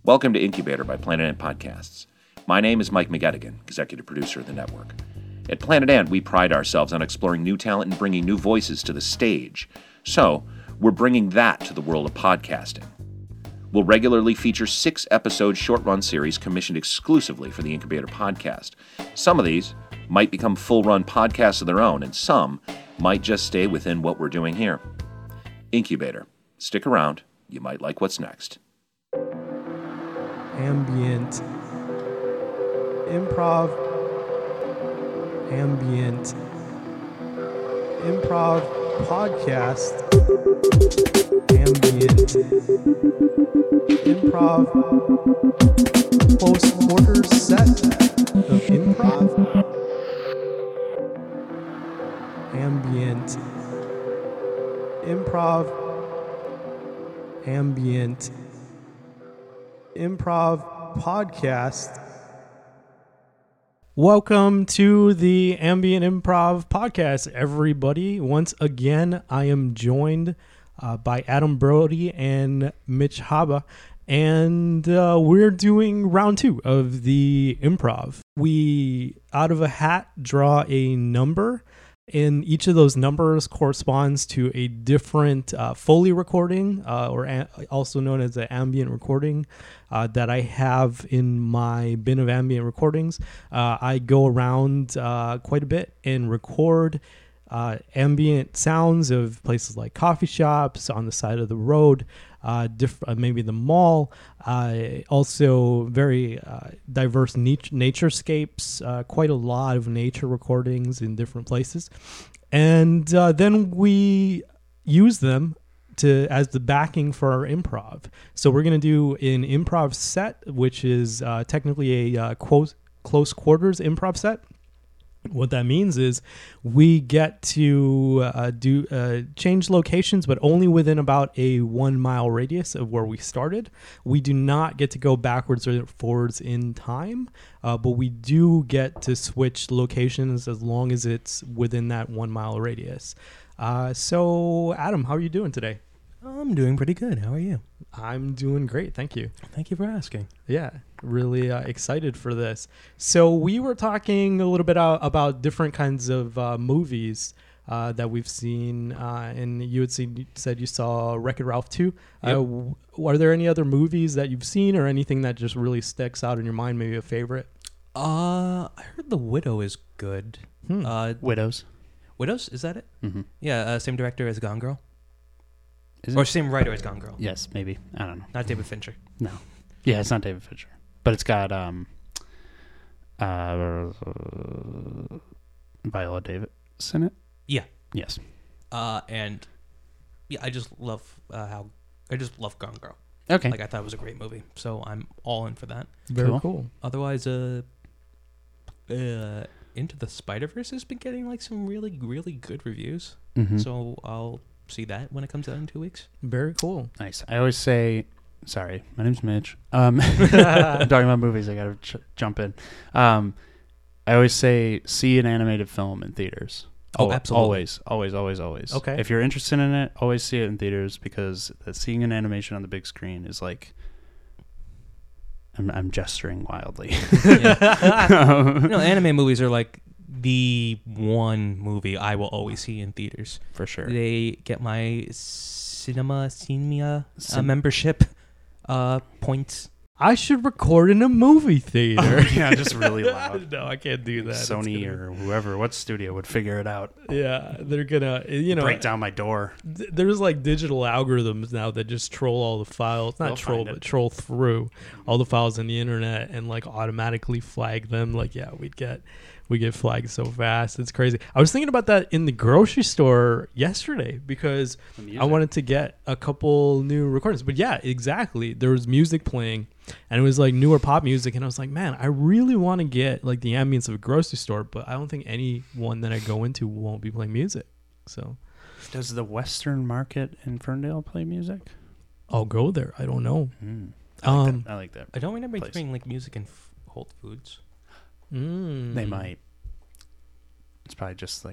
Welcome to Incubator by Planet Ant Podcasts. My name is Mike McGettigan, executive producer of the network. At Planet Ant, we pride ourselves on exploring new talent and bringing new voices to the stage. So, we're bringing that to the world of podcasting. We'll regularly feature 6-episode short-run series commissioned exclusively for the Incubator podcast. Some of these might become full-run podcasts of their own, and some might just stay within what we're doing here. Incubator. Stick around. You might like what's next. Ambient improv podcast, ambient improv close quarters set of improv, ambient improv podcast. Welcome to the Ambient Improv Podcast, everybody. Once again, I am joined by Adam Brody and Mitch Haba, and we're doing round 2 of the improv. We, out of a hat, draw a number, and each of those numbers corresponds to a different Foley recording, also known as an ambient recording, that I have in my bin of ambient recordings. I go around quite a bit and record ambient sounds of places like coffee shops, on the side of the road, maybe the mall, also very diverse naturescapes, quite a lot of nature recordings in different places. And then we use them as the backing for our improv. So we're going to do an improv set, which is technically a close quarters improv set. What that means is we get to change locations, but only within about a 1 mile radius of where we started. We do not get to go backwards or forwards in time, but we do get to switch locations as long as it's within that 1 mile radius. So, Adam, how are you doing today? I'm doing pretty good. How are you? I'm doing great. Thank you. Thank you for asking. Yeah, really excited for this. So we were talking a little bit about different kinds of movies that we've seen, and you said you saw Wreck-It Ralph 2. Yep. Are there any other movies that you've seen or anything that just really sticks out in your mind, maybe a favorite? I heard The Widow is good. Widows. Widows? Is that it? Mm-hmm. Yeah, same director as Gone Girl. Is Or it? same writer as Gone Girl. Yes, maybe. I don't know. Not David Fincher. No. Yeah, it's not David Fincher. But it's got Viola Davis in it. Yeah. Yes. And yeah, I just love Gone Girl. Okay. Like, I thought it was a great movie, so I'm all in for that. Very cool. Otherwise, Into the Spider-Verse has been getting like some really, really good reviews. Mm-hmm. So I'll see that when it comes out in 2 weeks. Very cool. Nice. I always say, sorry, my name's Mitch. I'm talking about movies. I got to jump in. I always say, see an animated film in theaters. Oh, absolutely. Always. Okay. If you're interested in it, always see it in theaters, because seeing an animation on the big screen is like, I'm gesturing wildly. Anime movies are like the one movie I will always see in theaters. For sure. They get my cinema membership points. I should record in a movie theater. Yeah, just really loud. No, I can't do that. Sony or whoever, what studio would figure it out? Yeah, they're gonna, break down my door. There's like digital algorithms now that just troll all the files, They'll find it. troll through all the files on the internet and like automatically flag them. Like, yeah, we get flagged so fast. It's crazy. I was thinking about that in the grocery store yesterday because I wanted to get a couple new recordings. But yeah, exactly. There was music playing and it was like newer pop music. And I was like, man, I really want to get like the ambience of a grocery store, but I don't think anyone that I go into won't be playing music. So does the Western Market in Ferndale play music? I'll go there. I don't know. I like that. I don't remember place. hearing like music in Whole Foods. They might. It's probably just like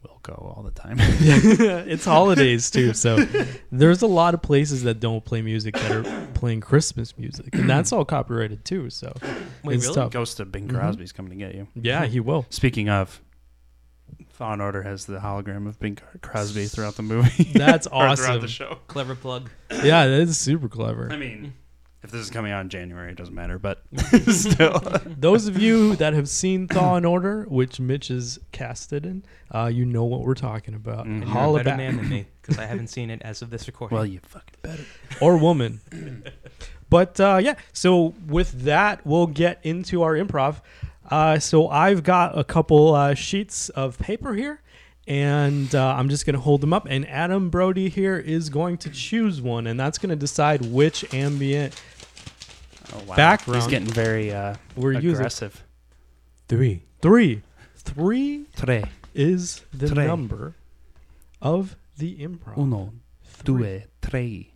will go all the time. It's holidays too, so there's a lot of places that don't play music that are playing Christmas music, and that's all copyrighted too. So Wait, it's really? tough. Ghost of Bing Crosby's coming to get you. Yeah, he will. Speaking of, Law & Order has the hologram of Bing Crosby throughout the movie. That's Or throughout awesome. the show. Clever plug. Yeah, that is super clever. I mean, if this is coming out in January, it doesn't matter, but still. Those of you that have seen Thaw and Order, which Mitch is casted in, you know what we're talking about. Mhm. And you're a Holla better back. man than me because I haven't seen it as of this recording. Well, you fucking better. Or woman. But yeah, so with that, we'll get into our improv. So I've got a couple sheets of paper here, and I'm just going to hold them up. And Adam Brody here is going to choose one, and that's going to decide which ambient Oh, wow. background He's getting very we're using. aggressive. 3. 3 Tre, is the Tre. number of the improv. uno, due, tre.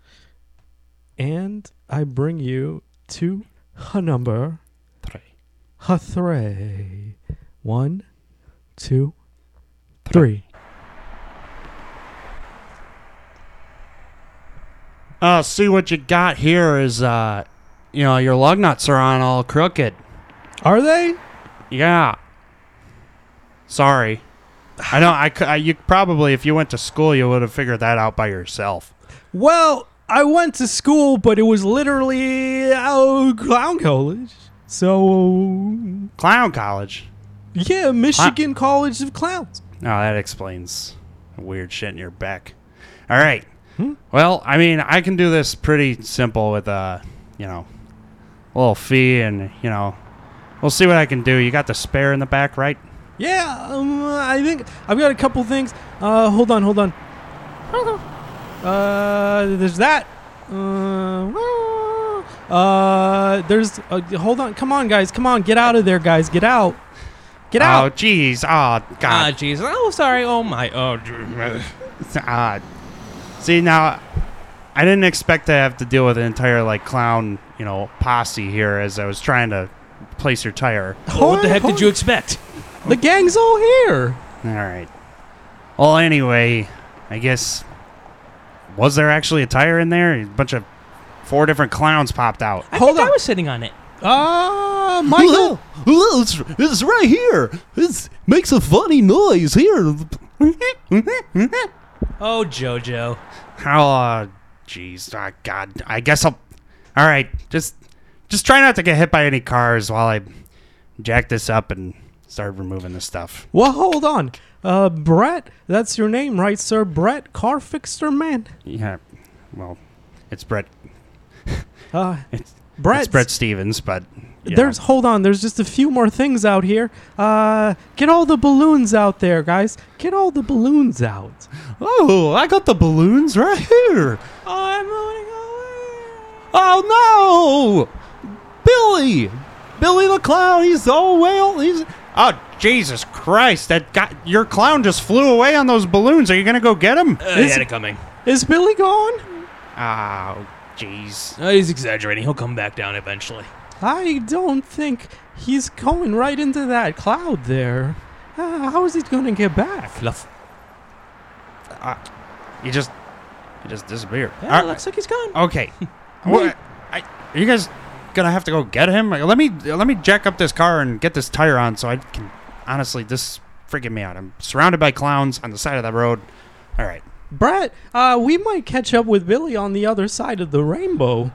And I bring you to a number. Tre. Three. 1, 2, 3. See what you got here is, your lug nuts are on all crooked. Are they? Yeah. Sorry. I know. You probably, if you went to school, you would have figured that out by yourself. Well, I went to school, but it was literally clown college. So, Clown college. yeah, Michigan College of Clowns. Oh, that explains weird shit in your back. All right. Hmm? Well, I mean, I can do this pretty simple with a little fee, and we'll see what I can do. You got the spare in the back, right? Yeah, I think I've got a couple things. Hold on. There's that. There's. Hold on. Come on, guys. Come on. Get out of there, guys. Get out. Get Oh, out. jeez. Oh, Ah, God. jeez. Oh, sorry. Oh, my. Oh, See, now, I didn't expect to have to deal with an entire, clown, posse here as I was trying to place your tire. well, what the heck did you expect? The gang's all here. All right. Well, anyway, I guess, was there actually a tire in there? A bunch of 4 different clowns popped out. I Hold think on. I was sitting on it. Michael. It's right here. It makes a funny noise here. Oh, JoJo. Oh, jeez. Oh, God. I guess I'll... All right. Just try not to get hit by any cars while I jack this up and start removing the stuff. Well, hold on. Brett, that's your name, right, sir? Brett Carfixter, man. Yeah. Well, it's Brett. Brett. It's Brett Stevens, but... Hold on. There's just a few more things out here. Get all the balloons out there, guys. Get all the balloons out. Oh, I got the balloons right here. I'm moving away. Oh no, Billy the clown. He's Oh, Jesus Christ. Your clown just flew away on those balloons. Are you going to go get him? He had it coming. Is Billy gone? Oh, jeez. He's exaggerating. He'll come back down eventually. I don't think he's going right into that cloud there. How is he going to get back? Fluff. He just disappeared. Yeah, looks like he's gone. Okay. What? Are you guys gonna have to go get him? Let me jack up this car and get this tire on so I can. Honestly, this is freaking me out. I'm surrounded by clowns on the side of the road. All right. Brett, we might catch up with Billy on the other side of the rainbow.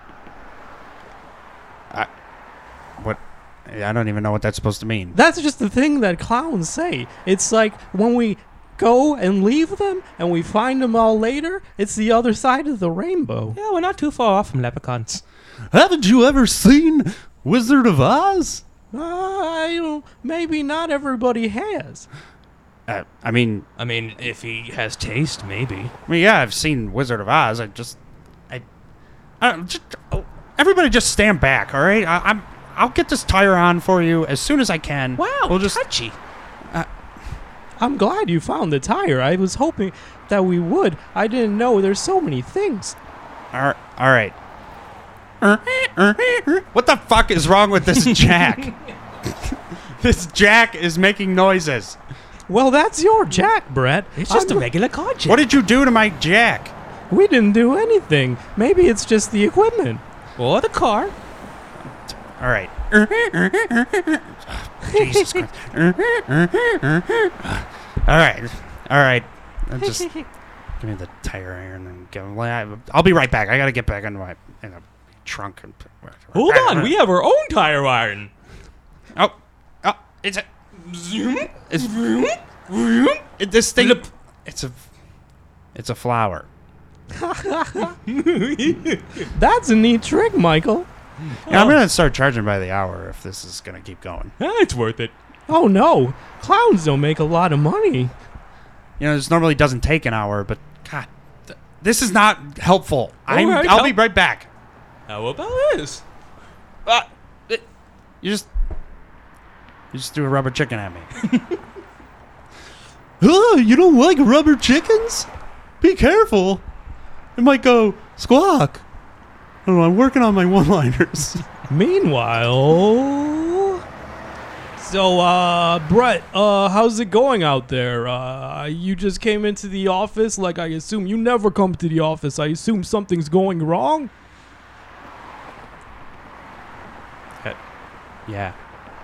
What? I don't even know what that's supposed to mean. That's just the thing that clowns say. It's like when we go and leave them and we find them all later, it's the other side of the rainbow. Yeah, we're not too far off from leprechauns. Haven't you ever seen Wizard of Oz? I don't. Maybe not everybody has. I mean, if he has taste, maybe. yeah, I've seen Wizard of Oz. Everybody just stand back, all right? I'll get this tire on for you as soon as I can. Wow, we'll just touchy. I'm glad you found the tire. I was hoping that we would. I didn't know there's so many things. All right. What the fuck is wrong with this jack? This jack is making noises. Well, that's your jack, Brett. It's just a I'm- regular car jack. What did you do to my jack? We didn't do anything. Maybe it's just the equipment. Or the car. All right. Jesus Christ. All right. Just give me the tire iron and go. I'll be right back. I gotta get back in the trunk. And Hold on, we have our own tire iron. Oh, it's a. This thing. It's a flower. That's a neat trick, Michael. Yeah, I'm gonna start charging by the hour if this is gonna keep going. It's worth it. Oh no, clowns don't make a lot of money. You know, this normally doesn't take an hour, but God, this is not helpful. right, I'll be right back. How about this? You just threw a rubber chicken at me. Oh, you don't like rubber chickens? Be careful. It might go squawk. I don't know, I'm working on my one-liners. Meanwhile, so Brett, how's it going out there? You just came into the office. Like, I assume you never come to the office. I assume something's going wrong. Yeah.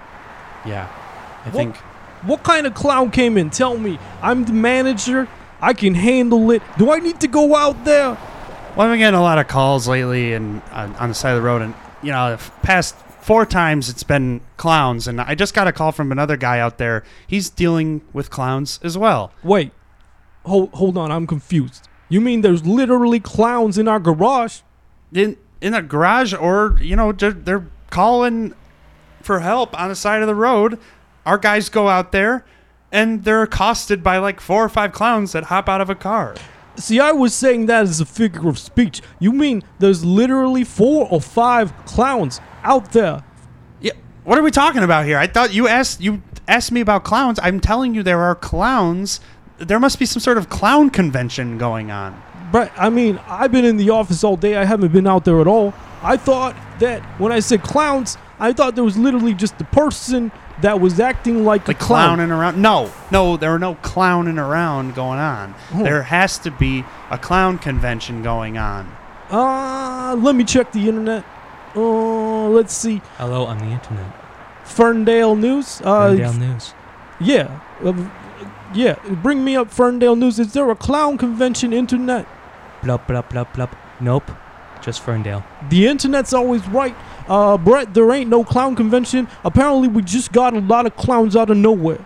I think. What kind of clown came in? Tell me. I'm the manager. I can handle it. Do I need to go out there? Well, I've been getting a lot of calls lately and on the side of the road, and you know, the past 4 times it's been clowns, and I just got a call from another guy out there. He's dealing with clowns as well. Wait. Hold on. I'm confused. You mean there's literally clowns in our garage? In a garage, or you know, they're calling for help on the side of the road. Our guys go out there, and they're accosted by like 4 or 5 clowns that hop out of a car. See, I was saying that as a figure of speech. You mean there's literally 4 or 5 clowns out there? Yeah, what are we talking about here? I thought you asked me about clowns. I'm telling you there are clowns. There must be some sort of clown convention going on. But, I mean, I've been in the office all day. I haven't been out there at all. I thought that when I said clowns, I thought there was literally just a person that was acting like a clown. Clowning around. No, there are no clowning around going on. Oh. There has to be a clown convention going on. Let me check the internet. Let's see. Hello on the internet. Ferndale News. Ferndale News. Yeah. Yeah. Bring me up Ferndale News. Is there a clown convention internet? Blup, blup, blup, blup. Nope. Just Ferndale. The internet's always right. Brett, there ain't no clown convention. Apparently, we just got a lot of clowns out of nowhere.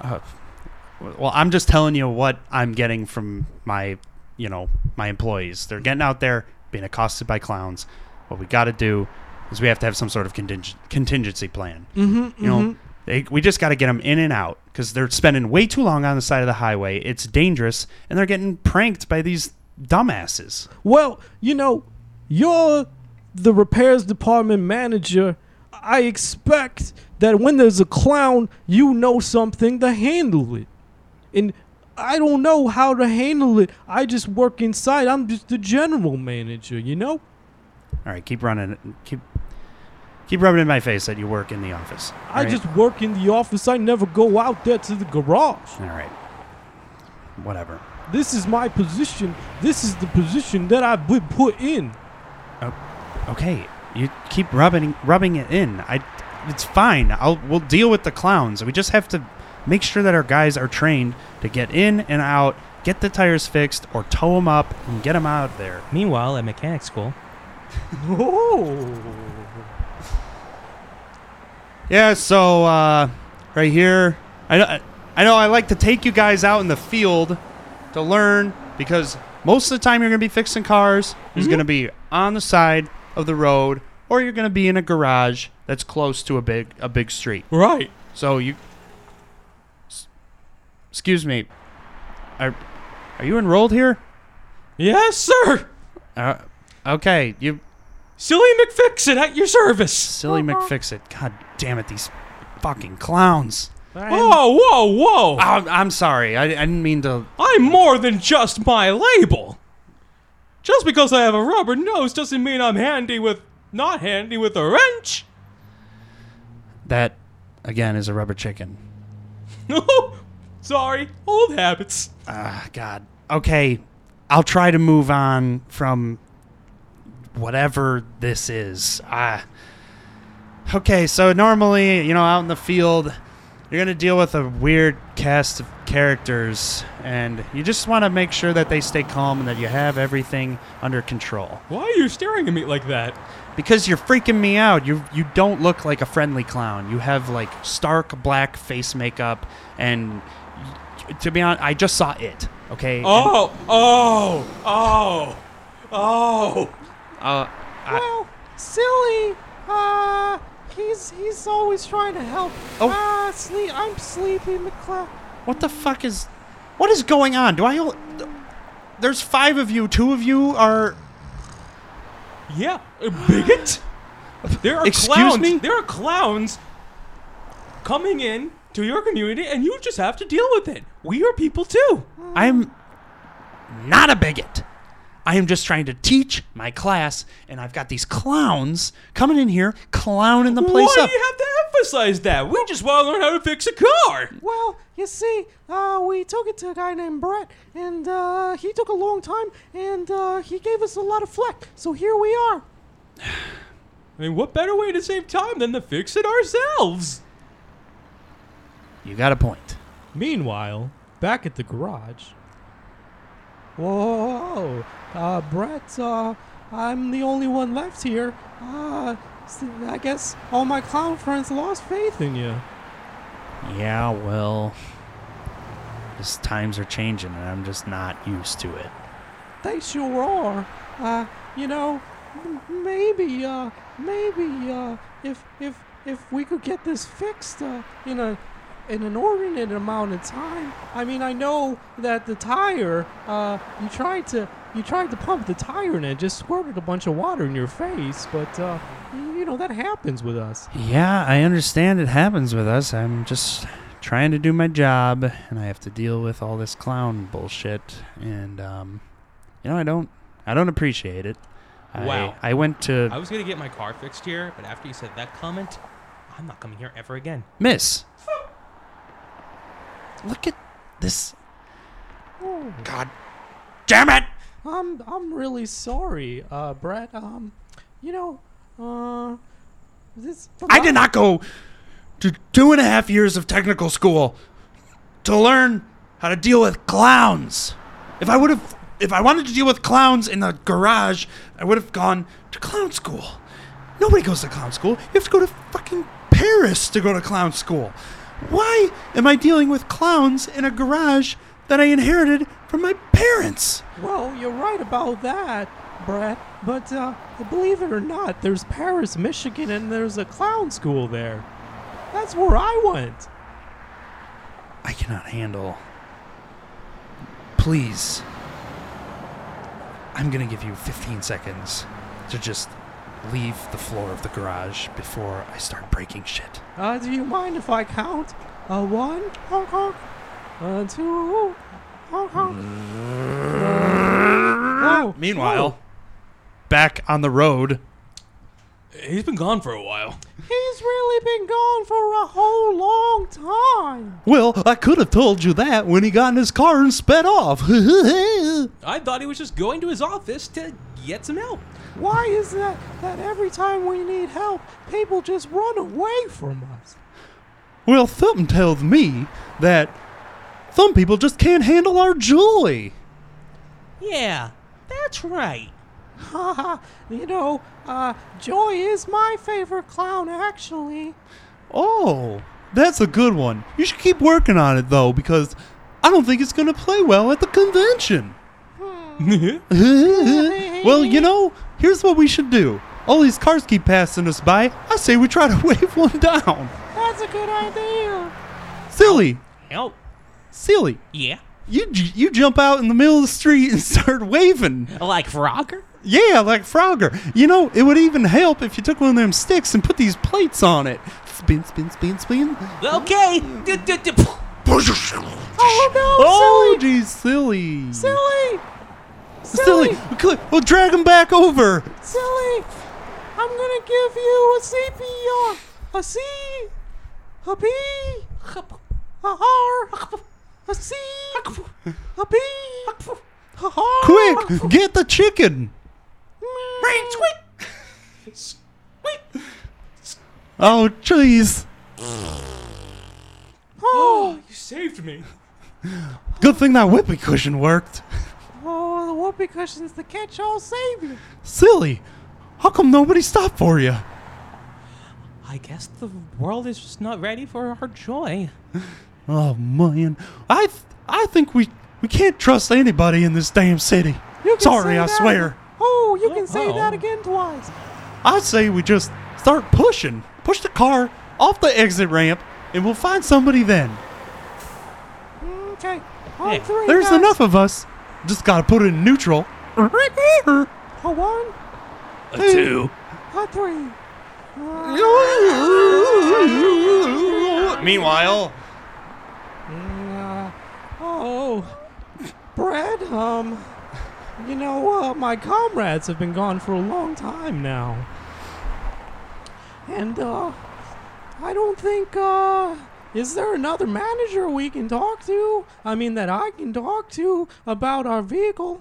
Well, I'm just telling you what I'm getting from my employees. They're getting out there, being accosted by clowns. What we got to do is we have to have some sort of contingency plan. We just got to get them in and out because they're spending way too long on the side of the highway. It's dangerous, and they're getting pranked by these dumbasses. Well, you're the repairs department manager. I expect that when there's a clown, you know something to handle it. And I don't know how to handle it. I just work inside. I'm just the general manager, All right, keep running. Keep rubbing in my face that you work in the office. I just work in the office. I never go out there to the garage. All right. Whatever. This is my position. This is the position that I've been put in. Okay, you keep rubbing it in. It's fine. We'll deal with the clowns. We just have to make sure that our guys are trained to get in and out, get the tires fixed, or tow them up and get them out of there. Meanwhile, at mechanic school. Oh. Yeah. So right here, I know I like to take you guys out in the field to learn because most of the time you're going to be fixing cars. It's going to be on the side of the road, or you're going to be in a garage that's close to a big street. Right. So excuse me, are you enrolled here? Yes, sir. Okay, you Silly McFixit at your service. silly McFixit. God damn it, these fucking clowns. Whoa. I'm sorry, I didn't mean to. I'm more than just my label. Just because I have a rubber nose doesn't mean I'm not handy with a wrench. That, again, is a rubber chicken. Sorry, old habits. God. Okay, I'll try to move on from whatever this is. Okay, so normally, out in the field, you're going to deal with a weird cast of characters, and you just want to make sure that they stay calm and that you have everything under control. Why are you staring at me like that? Because you're freaking me out. You don't look like a friendly clown. You have, like, stark black face makeup, and to be honest, I just saw it, okay? Oh. Well, silly. He's always trying to help. Oh. I'm Sleepy McCloud. What the fuck is... What is going on? There's 5 of you. 2 of you are... Yeah, a bigot? There are Excuse clowns. me? There are clowns coming in to your community, and you just have to deal with it. We are people too. I'm not a bigot. I am just trying to teach my class, and I've got these clowns coming in here, clowning the place Why up. do you have to emphasize that? We just want to learn how to fix a car. Well, you see, we took it to a guy named Brett, and he took a long time, and he gave us a lot of flack. So here we are. I mean, what better way to save time than to fix it ourselves? You got a point. Meanwhile, back at the garage. Whoa, Brett, I'm the only one left here. I guess all my clown friends lost faith in you. Yeah, well... These times are changing, and I'm just not used to it. They sure are. Maybe if we could get this fixed, in an inordinate amount of time. I mean, I know that the tire, you tried to pump the tire and it just squirted a bunch of water in your face, but that happens with us. Yeah, I understand it happens with us. I'm just trying to do my job, and I have to deal with all this clown bullshit, and I don't appreciate it. Wow. I went to... I was going to get my car fixed here, but after you said that comment, I'm not coming here ever again. Miss. Look at this. Oh, God damn it! I'm really sorry, Brett. I did not go to 2.5 years of technical school to learn how to deal with clowns. If I wanted to deal with clowns in the garage, I would have gone to clown school. Nobody goes to clown school. You have to go to fucking Paris to go to clown school. Why am I dealing with clowns in a garage that I inherited from my parents? Well, you're right about that, Brett. But believe it or not, there's Paris, Michigan, and there's a clown school there. That's where I went. I cannot handle. Please. I'm going to give you 15 seconds to just leave the floor of the garage before I start breaking shit. Do you mind if I count? 1, honk honk. 2, honk honk. Meanwhile, back on the road. He's been gone for a while. He's really been gone for a whole long time. Well, I could have told you that when he got in his car and sped off. I thought he was just going to his office to get some help. Why is that every time we need help, people just run away from us? Well, something tells me that some people just can't handle our joy. Yeah, that's right. Haha, Joy is my favorite clown, actually. Oh, that's a good one. You should keep working on it, though, because I don't think it's going to play well at the convention. Well, here's what we should do. All these cars keep passing us by. I say we try to wave one down. That's a good idea. Silly. Help. Silly. Yeah. You jump out in the middle of the street and start waving. Like Frogger? Yeah, like Frogger. It would even help if you took one of them sticks and put these plates on it. Spin, spin, spin, spin. Okay. Oh, no, Oh, geez, silly. Silly. Silly. We'll drag him back over. Silly. I'm going to give you a CPR. A C. A P. A R. A C. A B. Quick, get the chicken. Oh, jeez. Oh, you saved me. Good thing that whoopee cushion worked. Oh, the whoopee cushion's the catch-all savior. Silly. How come nobody stopped for you? I guess the world is just not ready for our joy. Oh, man. I think we can't trust anybody in this damn city. Sorry, I swear. Oh, you can say Oh. that again twice. I say we just start pushing. Push the car off the exit ramp, and we'll find somebody then. Okay. Hey, On three, There's guys. enough of us. Just gotta put it in neutral. A 1, A 2. a 3. Meanwhile, Oh, Brad, my comrades have been gone for a long time now. And, I don't think, is there another manager we can talk to? I mean, that I can talk to about our vehicle?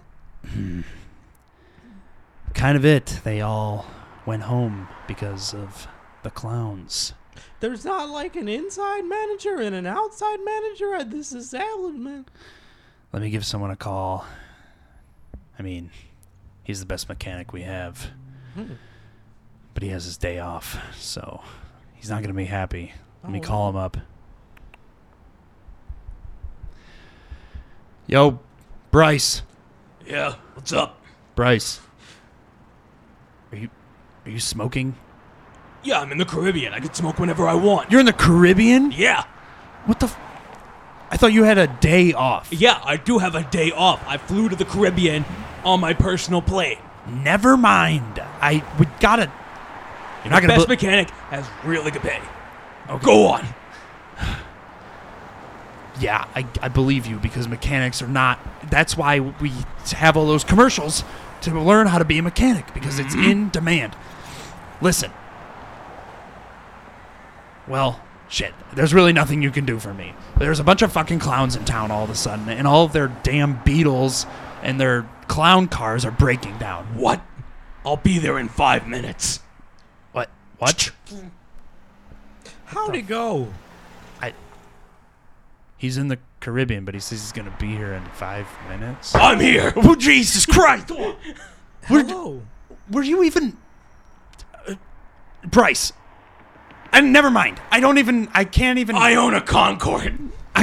Kind of it. They all went home because of the clowns. There's not like an inside manager and an outside manager at this establishment. Let me give someone a call. I mean, he's the best mechanic we have. But he has his day off, so he's not going to be happy. Let me call him up. Yo, Bryce. Yeah, what's up? Bryce. Are you smoking? Yeah, I'm in the Caribbean. I can smoke whenever I want. You're in the Caribbean? Yeah. What the I thought you had a day off. Yeah, I do have a day off. I flew to the Caribbean on my personal plane. Never mind. We gotta. You're not gonna. Best mechanic has really good pay. Go on. Yeah, I believe you because mechanics are not. That's why we have all those commercials to learn how to be a mechanic because it's in demand. Listen. Well, shit. There's really nothing you can do for me. There's a bunch of fucking clowns in town all of a sudden, and all of their damn Beetles and their clown cars are breaking down. What? I'll be there in 5 minutes. What? What? How'd it go? He's in the Caribbean, but he says he's gonna be here in 5 minutes. I'm here. Oh, Jesus Christ! Hello. Were you even... Bryce. And never mind. I can't even... I own a Concorde.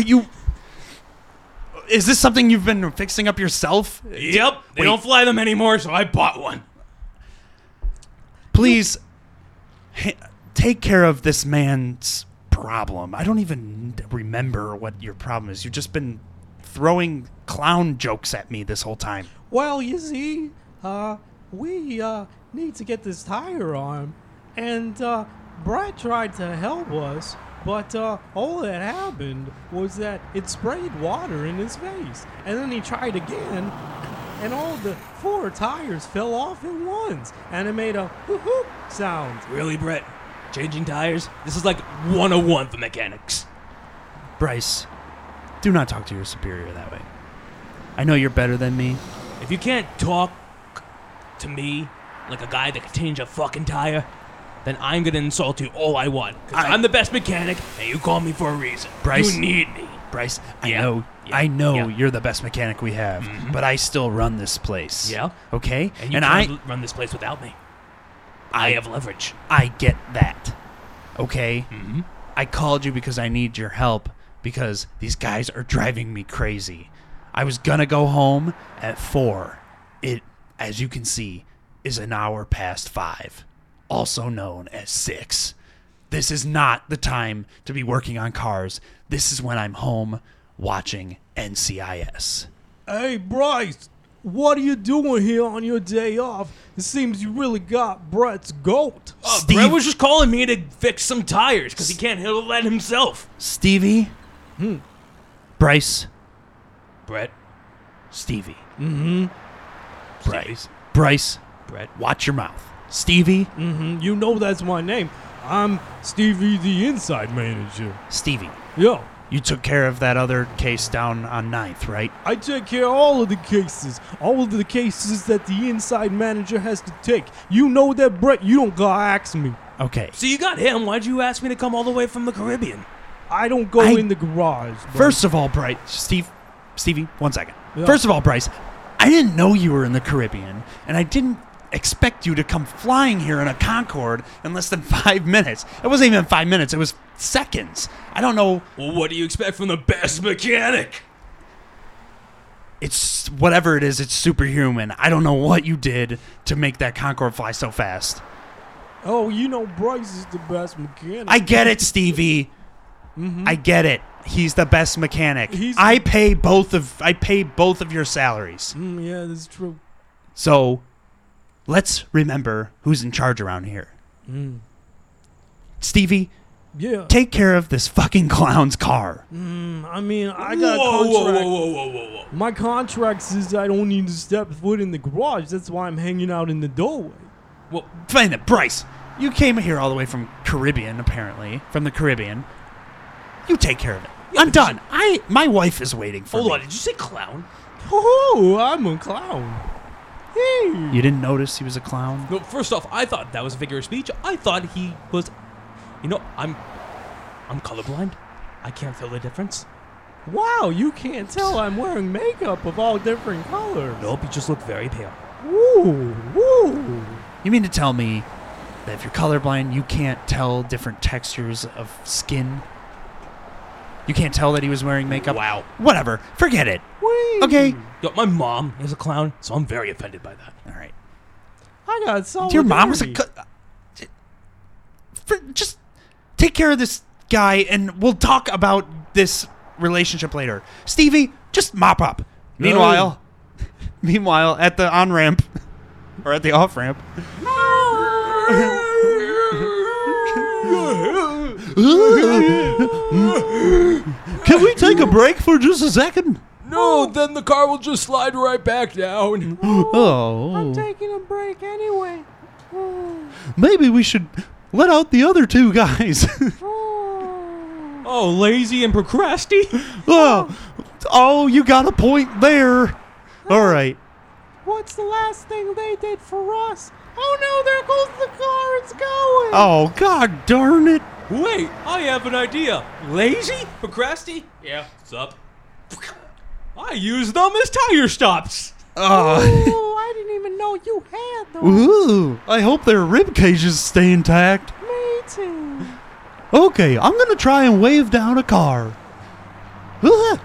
Is this something you've been fixing up yourself? Yep. They Wait. don't fly them anymore, so I bought one. Please, take care of this man's problem. I don't even remember what your problem is. You've just been throwing clown jokes at me this whole time. Well, you see, we need to get this tire on, and Brad tried to help us, but all that happened was that it sprayed water in his face, and then he tried again, and all the 4 tires fell off at once, and it made a whoo-hoo sound. Really, Brett? Changing tires? This is like 101 for mechanics. Bryce, do not talk to your superior that way. I know you're better than me. If you can't talk to me like a guy that can change a fucking tire, then I'm gonna insult you all I want. Because I'm the best mechanic, and you call me for a reason. Bryce. You need me. Bryce, Yeah. I know Yeah. you're the best mechanic we have, but I still run this place. Yeah? Okay? And you can't run this place without me. I have leverage. I get that. Okay? Mm-hmm. I called you because I need your help because these guys are driving me crazy. I was gonna go home at 4. It, as you can see, is an hour past 5, also known as 6. This is not the time to be working on cars. This is when I'm home watching NCIS. Hey, Bryce, what are you doing here on your day off? It seems you really got Brett's goat. Steve- Brett was just calling me to fix some tires because he can't handle that himself. Stevie? Bryce? Brett. Stevie. Bryce. Bryce? Brett. Watch your mouth. Stevie? You know that's my name. I'm Stevie, the inside manager. Stevie. Yo. You took care of that other case down on 9th, right? I take care of all of the cases. All of the cases that the inside manager has to take. You know that, Brett. You don't gotta ask me. Okay. So you got him. Why'd you ask me to come all the way from the Caribbean? I don't go in the garage. Bro. First of all, Bryce, Stevie, 1 second. Yeah. First of all, Bryce, I didn't know you were in the Caribbean, and I didn't expect you to come flying here in a Concorde in less than 5 minutes. It wasn't even 5 minutes. It was seconds. I don't know. Well, what do you expect from the best mechanic? It's whatever it is. It's superhuman. I don't know what you did to make that Concorde fly so fast. Oh, you know Bryce is the best mechanic. I get it, Stevie. I get it. He's the best mechanic. I pay both of your salaries. Yeah, that's true. So, let's remember who's in charge around here. Stevie, Yeah. take care of this fucking clown's car. I mean, I got a contract. Whoa. My contract says I don't need to step foot in the garage. That's why I'm hanging out in the doorway. Well, Find it, Bryce. You came here all the way from Caribbean, apparently, from the Caribbean. You take care of it. I'm done. My wife is waiting for me. hold on. Did you say clown? Oh, I'm a clown. Hey. You didn't notice he was a clown? No, first off, I thought that was a figure of speech. I thought he was... You know, I'm colorblind. I can't tell the difference. Wow, you can't tell I'm wearing makeup of all different colors. Nope, you just look very pale. Ooh, ooh. You mean to tell me that if you're colorblind, you can't tell different textures of skin? You can't tell that he was wearing makeup? Wow. Whatever. Forget it. Wait. Okay. Yo, my mom is a clown, so I'm very offended by that. All right. I got solidarity. Your mom was a... just take care of this guy, and we'll talk about this relationship later. Stevie, just mop up. Meanwhile, at the on-ramp, or at the off-ramp... Can we take a break for just a second? No, then the car will just slide right back down. Oh. I'm taking a break anyway. Maybe we should let out the other two guys. Oh, lazy and procrasti? Oh, you got a point there. All right. What's the last thing they did for us? Oh no, there goes the car. It's going. Oh, God darn it. Wait, I have an idea. Lazy? Procrasti? Yeah, what's up? I use them as tire stops. Oh, I didn't even know you had those. Ooh, I hope their rib cages stay intact. Me too. Okay, I'm going to try and wave down a car. Hey,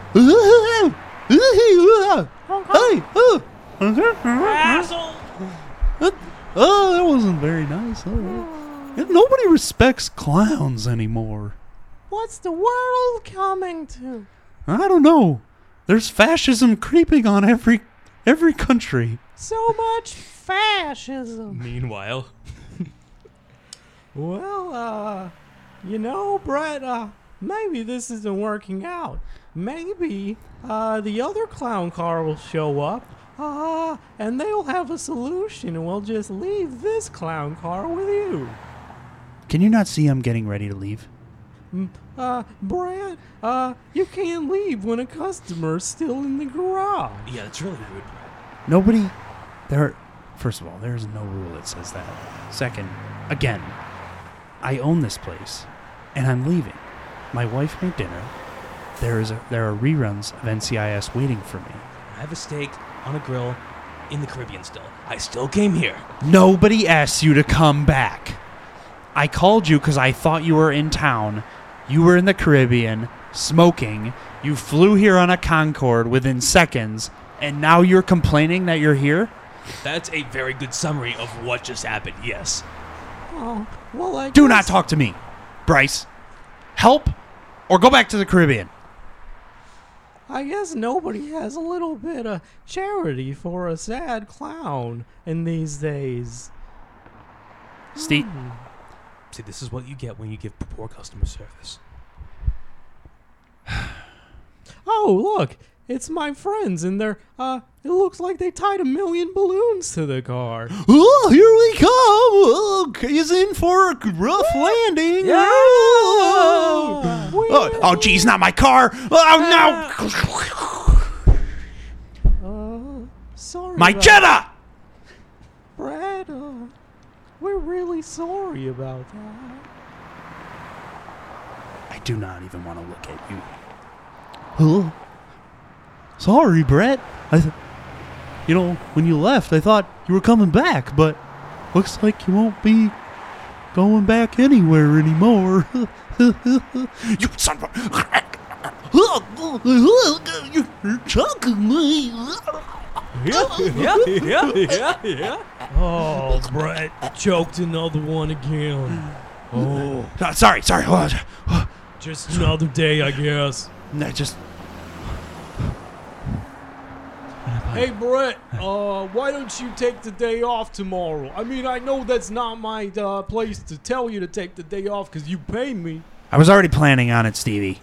Asshole! Oh, that wasn't very nice. Nobody respects clowns anymore. What's the world coming to? I don't know. There's fascism creeping on every country. So much fascism. Meanwhile, Well, you know, Brett, maybe this isn't working out. Maybe the other clown car will show up, and they'll have a solution, and we'll just leave this clown car with you. Can you not see I'm getting ready to leave? Brett, you can't leave when a customer's still in the garage. yeah, that's really rude. Nobody... First of all, there's no rule that says that. Second, again, I own this place, and I'm leaving. My wife made dinner. There are reruns of NCIS waiting for me. I have a steak on a grill in the Caribbean still. I still came here. Nobody asked you to come back. I called you because I thought you were in town. You were in the Caribbean, smoking. You flew here on a Concorde within seconds, and now you're complaining that you're here? That's a very good summary of what just happened, yes. Oh, well, I Do guess- not talk to me. Bryce, help or go back to the Caribbean. I guess nobody has a little bit of charity for a sad clown in these days. Steve, See, this is what you get when you give poor customer service. Oh, look, it's my friends, and they're, it looks like they tied 1 million balloons to the car. Oh, here we come. Oh, he's in for a rough landing. Yeah. Oh, geez, not my car. Oh, no. Sorry. My about- Jetta. Brad, we're really sorry about that. I do not even want to look at you. Oh, sorry, Brett. When you left, I thought you were coming back, but looks like you won't be going back anywhere anymore. You son of a... You're choking me. Yeah. Oh, Brett, choked another one again. Oh, Sorry. just another day, I guess. No, just... Hey, Brett, why don't you take the day off tomorrow? I mean, I know that's not my place to tell you to take the day off because you pay me. I was already planning on it, Stevie.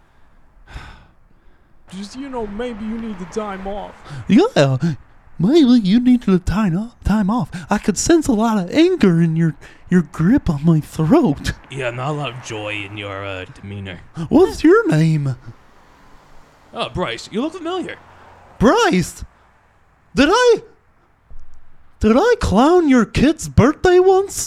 Just, maybe you need the time off. Yeah, maybe you need the time off. I could sense a lot of anger in your grip on my throat. Yeah, not a lot of joy in your demeanor. What's your name? Oh, Bryce, you look familiar. Bryce. Did I clown your kid's birthday once?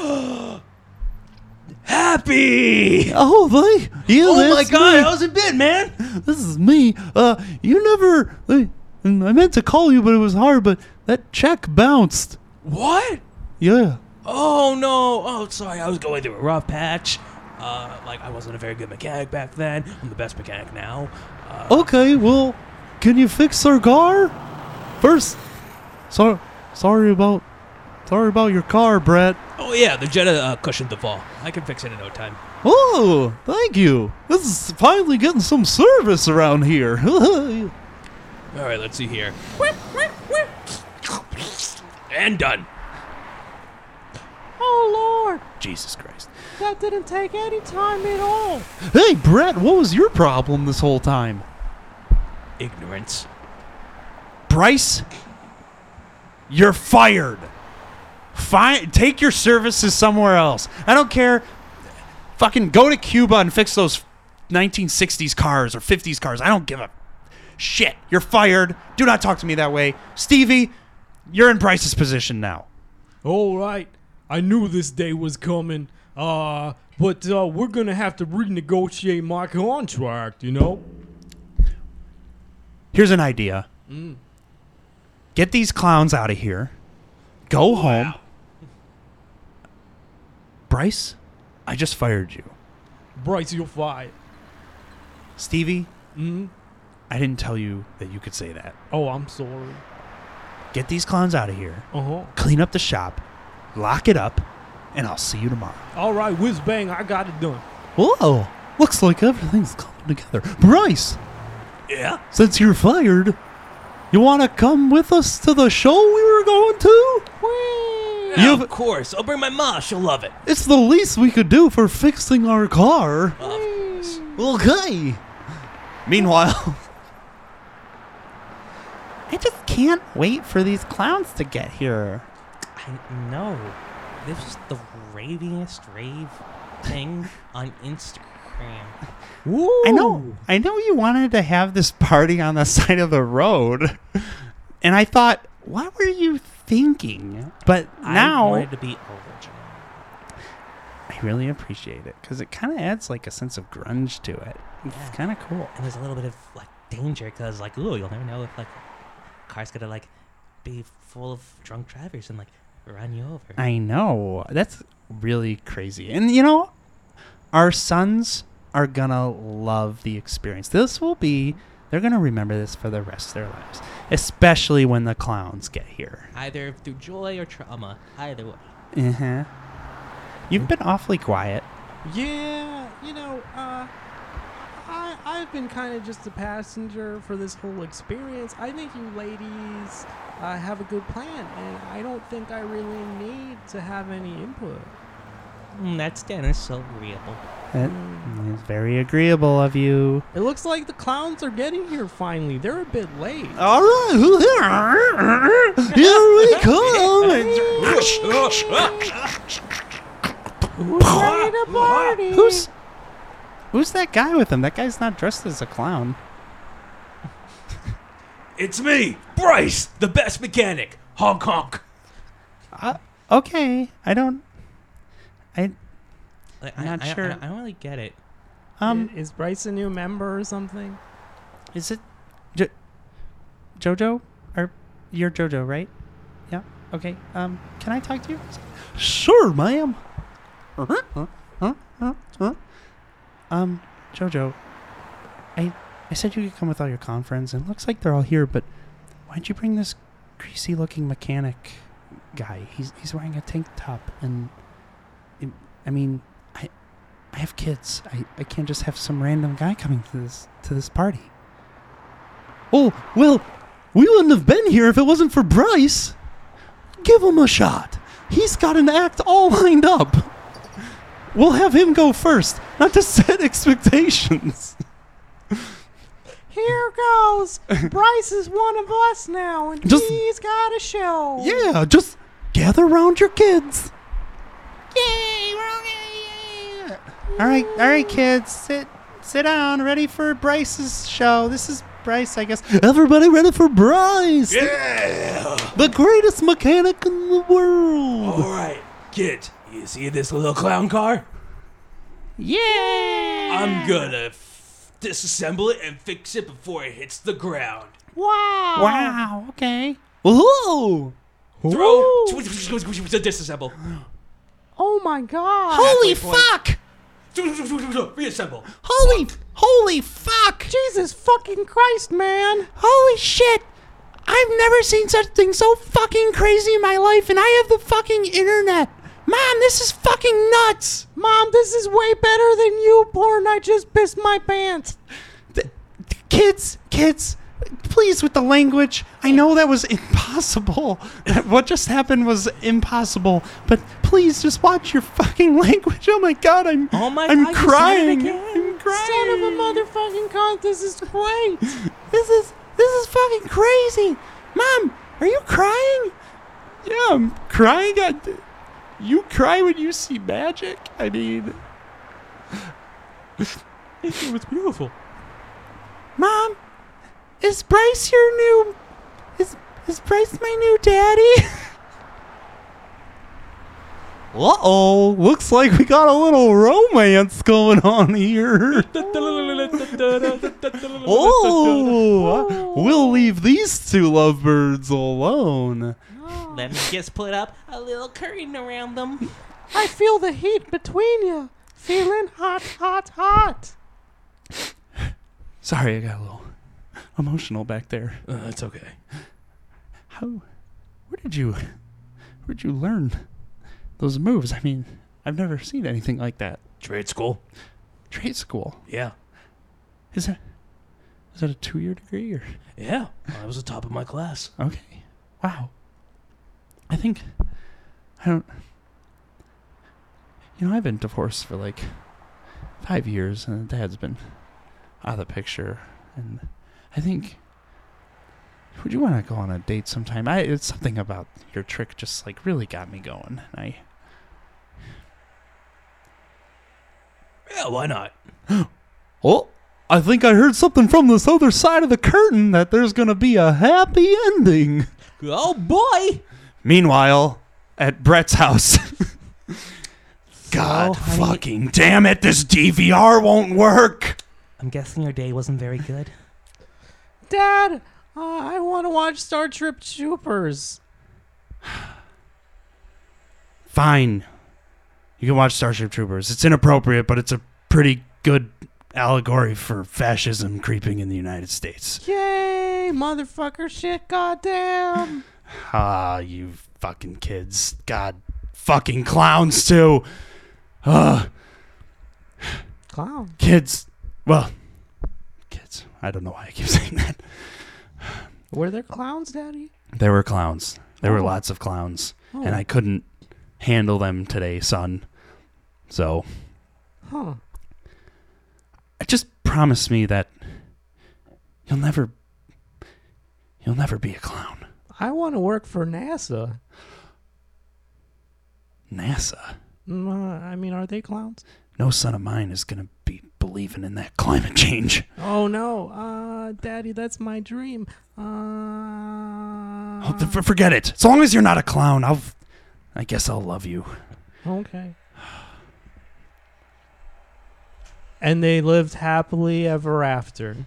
Happy! Oh, Oh my that's God, me. how's it been, man? This is me. You never. I meant to call you, but it was hard. But that check bounced. What? Yeah. Oh no! Oh, sorry, I was going through a rough patch. I wasn't a very good mechanic back then. I'm the best mechanic now. Okay. Well, can you fix our car? First, sorry about your car, Brett. Oh yeah, the Jetta cushioned the fall. I can fix it in no time. Oh, thank you. This is finally getting some service around here. All right, let's see here. And done. Oh, Lord, Jesus Christ. that didn't take any time at all. Hey, Brett, what was your problem this whole time? Ignorance. Bryce, you're fired. Take your services somewhere else. I don't care. Fucking go to Cuba and fix those 1960s cars or 50s cars. I don't give a shit. You're fired. Do not talk to me that way. Stevie, you're in Bryce's position now. All right, I knew this day was coming. But we're gonna have to renegotiate my contract. Here's an idea. Get these clowns out of here. Go home. Bryce, I just fired you. Bryce, you're fired. Stevie, I didn't tell you that you could say that. Oh, I'm sorry. Get these clowns out of here. Clean up the shop, lock it up, and I'll see you tomorrow. All right, whiz bang, I got it done. Whoa, looks like everything's coming together. Bryce, Yeah? since you're fired, you want to come with us to the show we were going to? Yeah, of course. I'll bring my ma. She'll love it. It's the least we could do for fixing our car. Of course. Okay. Meanwhile, I just can't wait for these clowns to get here. I know. This is the raviest rave thing on Instagram. I know you wanted to have this party on the side of the road. And I thought, what were you thinking? But I now wanted to be original. I really appreciate it because it kind of adds like a sense of grunge to it. It's kind of cool. And there's a little bit of danger because ooh, you'll never know if a car's gonna be full of drunk drivers and run you over. I know. That's really crazy. And our sons are gonna love the experience. They're gonna remember this for the rest of their lives, especially when the clowns get here. Either through joy or trauma. Either way. Uh-huh. You've been awfully quiet. Yeah, I've been kind of just a passenger for this whole experience. I think you ladies have a good plan, and I don't think I really need to have any input. That's Dennis, so agreeable. That is very agreeable of you. It looks like the clowns are getting here finally. They're a bit late. All right, here we come. Who's ready to party? Who's that guy with him? That guy's not dressed as a clown. It's me, Bryce, the best mechanic. Honk honk. Okay, I'm I, not I, sure. I don't really get it. Is Bryce a new member or something? Is it Jojo? Or you're Jojo, right? Yeah. Okay. Can I talk to you? Sure, ma'am. Jojo, I said you could come with all your con friends, and it looks like they're all here, but why'd you bring this greasy-looking mechanic guy? He's wearing a tank top, and I mean, I have kids. I can't just have some random guy coming to this party. Oh, well, we wouldn't have been here if it wasn't for Bryce. Give him a shot. He's got an act all lined up. We'll have him go first, not to set expectations. Here goes. Bryce is one of us now, and he's got a show. Yeah, just gather around your kids. Yay! All right, kids, sit down. Ready for Bryce's show. This is Bryce, I guess. Everybody ready for Bryce? Yeah! The greatest mechanic in the world. All right, kids, you see this little clown car? Yeah! I'm gonna disassemble it and fix it before it hits the ground. Wow. Okay. Whoa! Throw, disassemble. Oh my God. Holy Halfway point. fuck! Reassemble. Holy fuck! Jesus fucking Christ, man. Holy shit! I've never seen something so fucking crazy in my life, and I have the fucking internet. Mom, this is fucking nuts. Mom, this is way better than you porn. I just pissed my pants. Kids, please with the language. I know that was impossible. What just happened was impossible. But please just watch your fucking language. Oh my God, I'm God, crying. you said it again? I'm crying. Son of a motherfucking cunt. This is great. This is fucking crazy. Mom, are you crying? Yeah, I'm crying. You cry when you see magic? I mean, It was beautiful. Mom, is Bryce your new? Is Bryce my new daddy? uh-oh. Looks like we got a little romance going on here. Oh, we'll leave these two lovebirds alone. Let me just put up a little curtain around them. I feel the heat between you. Feeling hot, hot, hot. Sorry, I got a little emotional back there. It's okay. Where did you learn those moves? I mean, I've never seen anything like that. Trade school. Trade school. Yeah. Is that a 2-year degree or? Yeah. I was the top of my class. Okay. Wow. I've been divorced for like 5 years, and Dad's been out of the picture, and I think, would you want to go on a date sometime? It's something about your trick just like really got me going. Yeah, why not? Oh, I think I heard something from this other side of the curtain that there's gonna be a happy ending. Oh, boy. Meanwhile, at Brett's house. God fucking damn it, this DVR won't work. I'm guessing your day wasn't very good. Dad, I want to watch Star Trek Troopers. Fine. You can watch Starship Troopers. It's inappropriate, but it's a pretty good allegory for fascism creeping in the United States. Yay, motherfucker shit, goddamn. Ah, you fucking kids. God, fucking clowns, too. Clown. Kids. Well, kids. I don't know why I keep saying that. Were there clowns, Daddy? There were clowns. There were Oh. lots of clowns. Oh. And I couldn't handle them today, son. So, Huh. just promise me that you'll never be a clown. I want to work for NASA. NASA. I mean, are they clowns? No son of mine is going to be believing in that climate change. Oh no, Daddy, that's my dream. Forget it. As long as you're not a clown, I guess I'll love you. Okay. And they lived happily ever after.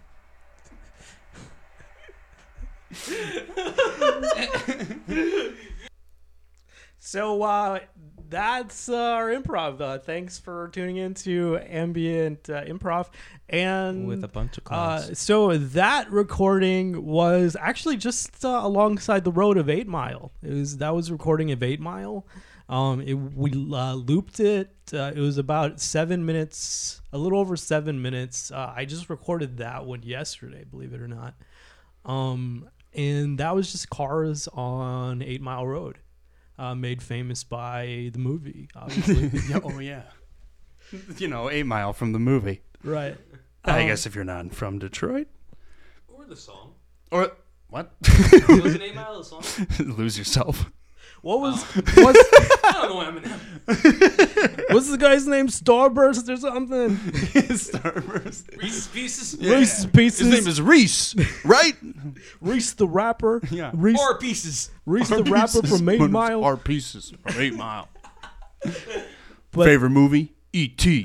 So that's our improv. Thanks for tuning in to Ambient Improv. And With a bunch of clowns. so that recording was actually just alongside the road of 8 Mile. That was recording of 8 Mile. We looped it. It was about 7 minutes, a little over 7 minutes. I just recorded that one yesterday, believe it or not. And that was just cars on 8 Mile Road, made famous by the movie, obviously. Oh, yeah. 8 Mile from the movie. Right. I guess if you're not from Detroit. Or the song. Or, what? It was an 8 Mile song. Lose yourself. What was I don't know Eminem. what's the guy's name? Starburst or something? Starburst. Reese's Pieces. Reese's Pieces. His name is Reese, right? Reese the rapper. Yeah. Reese, Or Pieces. Reese the rapper from 8 Mile. Our pieces from 8 Mile. But- Favorite movie? E.T.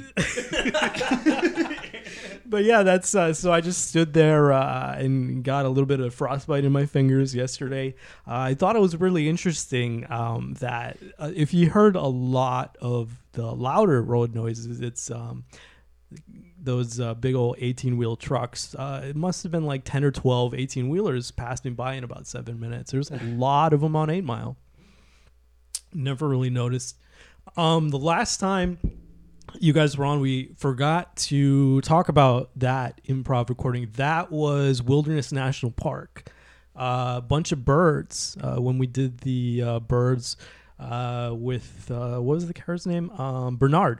But yeah, that's so I just stood there and got a little bit of frostbite in my fingers yesterday. I thought it was really interesting that if you heard a lot of the louder road noises, it's those big old 18-wheel trucks. It must have been like 10 or 12 18-wheelers passing by in about 7 minutes. There's a lot of them on 8 Mile. Never really noticed. The last time you guys were on, we forgot to talk about that improv recording. That was Wilderness National Park. A bunch of birds. When we did the birds with, what was the car's name? Bernard,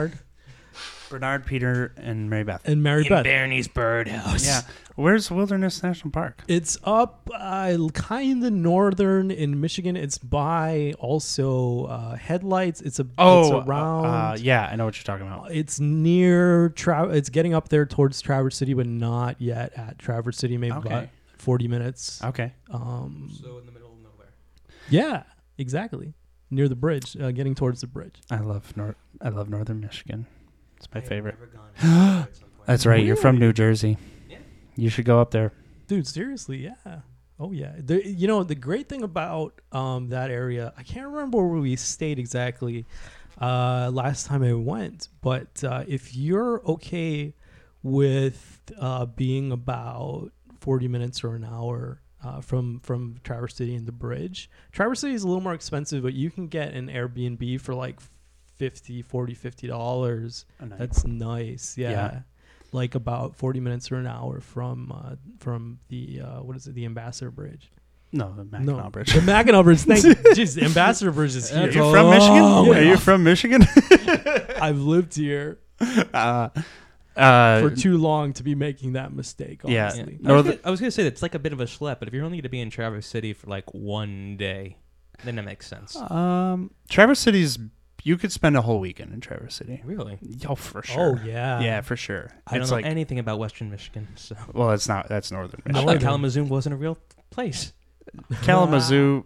Peter, and Mary Beth. and Mary Beth. Barney's Birdhouse. Yeah. Where's Wilderness National Park? It's up kind of northern in Michigan. It's by also Headlights. It's around. Yeah, I know what you're talking about. It's near it's getting up there towards Traverse City, but not yet at Traverse City. Maybe about 40 minutes. Okay. So in the middle of nowhere. Yeah, exactly. Near the bridge, getting towards the bridge. I love Northern Michigan. It's my favorite. Never gone at some point. That's right. You're from Really? New Jersey. Yeah. You should go up there. Dude, seriously, yeah. Oh, yeah. The great thing about that area, I can't remember where we stayed exactly last time I went, but if you're okay with being about 40 minutes or an hour from Traverse City and the bridge, Traverse City is a little more expensive, but you can get an Airbnb for like $50 $40. That's nice. Yeah. Like about 40 minutes or an hour from the the Ambassador Bridge. No, the Mackinac Bridge. The Mackinac Bridge. Thank you. Jeez, Ambassador Bridge is here. Are you from Michigan? Yeah. Are you from Michigan? I've lived here For for too long to be making that mistake. Yeah. Honestly. I was gonna say that's like a bit of a schlep, but if you're only gonna be in Traverse City for like one day, then it makes sense. Traverse City's. You could spend a whole weekend in Traverse City. Really? Oh, for sure. Oh yeah. Yeah, for sure. I don't It's know like, anything about Western Michigan, so well, it's not. That's Northern I Michigan. thought Northern. Kalamazoo wasn't a real place. Kalamazoo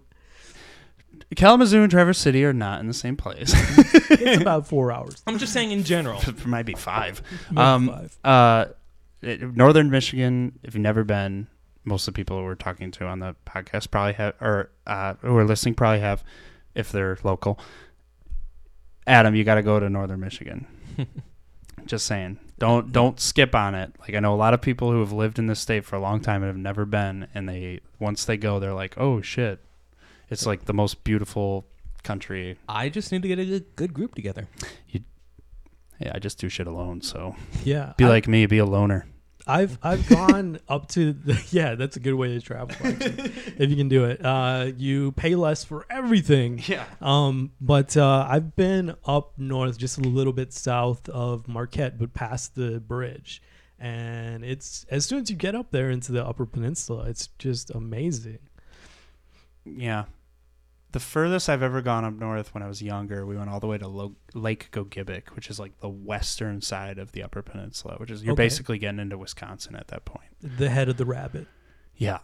and Traverse City are not in the same place. It's about 4 hours. I'm just saying in general. It might be 5. Maybe 5. Northern Michigan, if you've never been, most of the people we're talking to on the podcast probably have, or who are listening probably have, if they're local. Adam, you got to go to Northern Michigan. Just saying. Don't skip on it. Like, I know a lot of people who have lived in this state for a long time and have never been, and once they go, they're like, oh shit, it's like the most beautiful country. I just need to get a good group together. Yeah, I just do shit alone. So Yeah. be like me, be a loner. I've gone up to that's a good way to travel actually, if you can do it. You pay less for everything. Yeah. But I've been up north, just a little bit south of Marquette, but past the bridge, and it's as soon as you get up there into the Upper Peninsula, it's just amazing. Yeah. The furthest I've ever gone up north when I was younger, we went all the way to Lake Gogebic, which is like the western side of the Upper Peninsula, which is you're basically getting into Wisconsin at that point. The head of the rabbit. Yeah.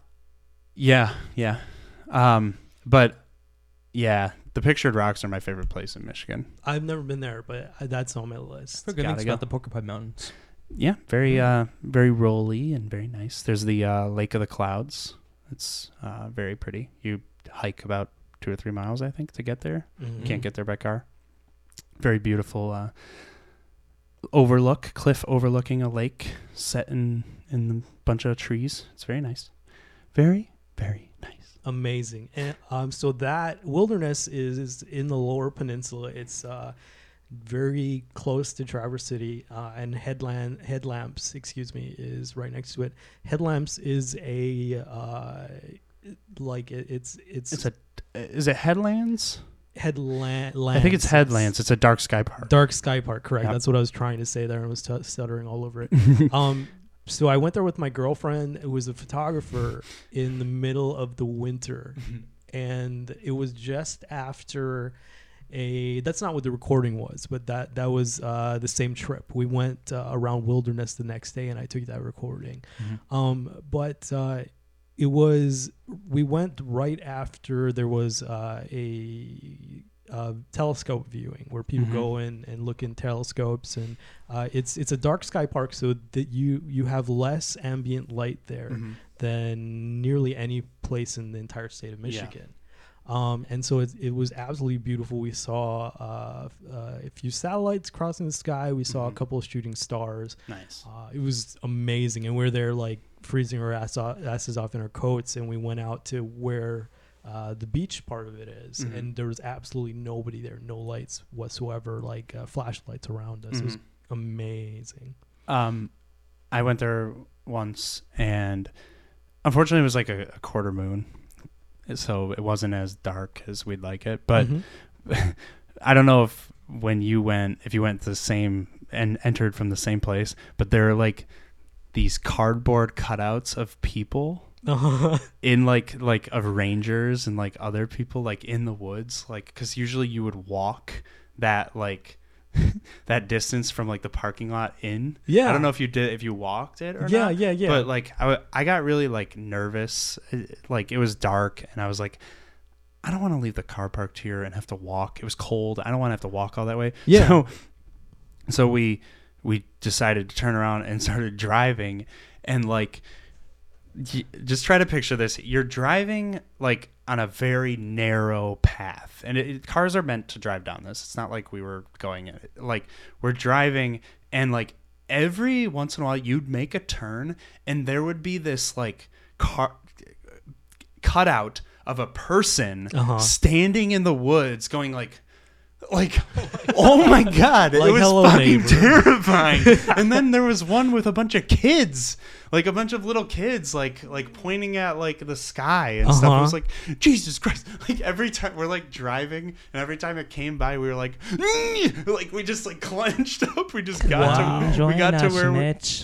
But yeah, the Pictured Rocks are my favorite place in Michigan. I've never been there, but that's on my list. For good things about the Porcupine Mountains. Yeah, very rolly and very nice. There's the Lake of the Clouds. It's very pretty. You hike about 2 or 3 miles, I think, to get there. Mm-hmm. You can't get there by car. Very beautiful cliff overlooking a lake set in a bunch of trees. It's very nice. Very, very nice. Amazing. And so that Wilderness is in the Lower Peninsula. It's very close to Traverse City, and Headlamps, is right next to it. Headlamps is a is it Headlands? Headlands. I think it's Headlands. It's a dark sky park. Dark Sky Park, correct. Yep. That's what I was trying to say there. I was stuttering all over it. So I went there with my girlfriend, who was a photographer, in the middle of the winter. And it was just after that's not what the recording was, but that was the same trip. We went around Wilderness the next day, and I took that recording. We went right after there was a telescope viewing where people go in and look in telescopes, and it's a dark sky park, so that you have less ambient light there than nearly any place in the entire state of Michigan. And so it was absolutely beautiful. We saw a few satellites crossing the sky. We saw a couple of shooting stars. Nice. It was amazing. And we're there like freezing our asses off in our coats. And we went out to where the beach part of it is. And there was absolutely nobody there. No lights whatsoever, like flashlights around us. It was amazing. I went there once, and unfortunately it was like a quarter moon. So it wasn't as dark as we'd like it, but I don't know if you went to the same and entered from the same place, but there are like these cardboard cutouts of people in like of rangers and like other people like in the woods, like, because usually you would walk that like that distance from like the parking lot in. Yeah. I don't know if you walked it or not. Yeah. But like I got really like nervous. Like it was dark, and I was like, I don't want to leave the car parked here and have to walk. It was cold. I don't want to have to walk all that way. Yeah. So we decided to turn around and started driving, and like, just try to picture this. You're driving like on a very narrow path, and cars are meant to drive down this. It's not like we were going in it. Like, we're driving, and like every once in a while you'd make a turn, and there would be this like car cutout of a person standing in the woods going like oh my god, like, it was hello, fucking neighbor. terrifying. And then there was one with a bunch of kids, like a bunch of little kids, like pointing at like the sky and stuff. It was like, Jesus Christ! Like every time we're like driving, and every time it came by, we were like we just like clenched up. We just got to where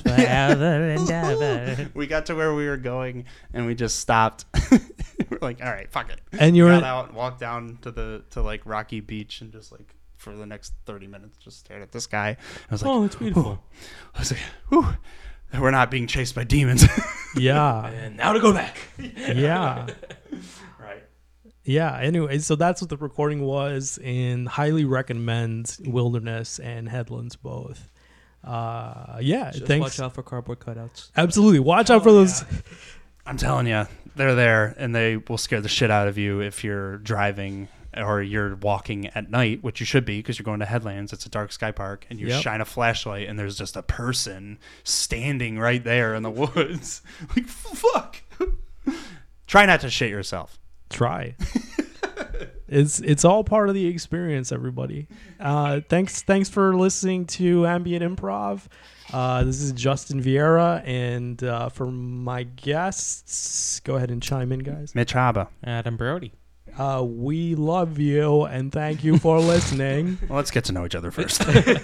we got to where we were going, and we just stopped. We're like, all right, fuck it. And you got out and walked down to like Rocky Beach, and just like for the next 30 minutes just stared at the sky. I was like, oh, it's beautiful. Whew. I was like, whew, we're not being chased by demons. Yeah. And now to go back. Yeah. Right. Yeah. Anyway, so that's what the recording was, and highly recommend Wilderness and Headlands both. Just thanks. watch out for cardboard cutouts. Absolutely. Watch out for those. I'm telling you, they're there, and they will scare the shit out of you if you're driving or you're walking at night, which you should be because you're going to Headlands. It's a dark sky park, and you shine a flashlight, and there's just a person standing right there in the woods. Like, fuck. Try not to shit yourself. Try. It's all part of the experience, everybody. Thanks for listening to Ambient Improv. This is Justin Vieira, and for my guests, go ahead and chime in, guys. Mitch Haba. Adam Brody. We love you, and thank you for listening. Well, let's get to know each other first.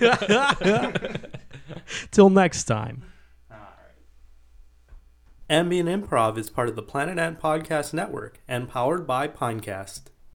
Till next time. Ambient Improv is part of the Planet Ant Podcast Network and powered by Pinecast.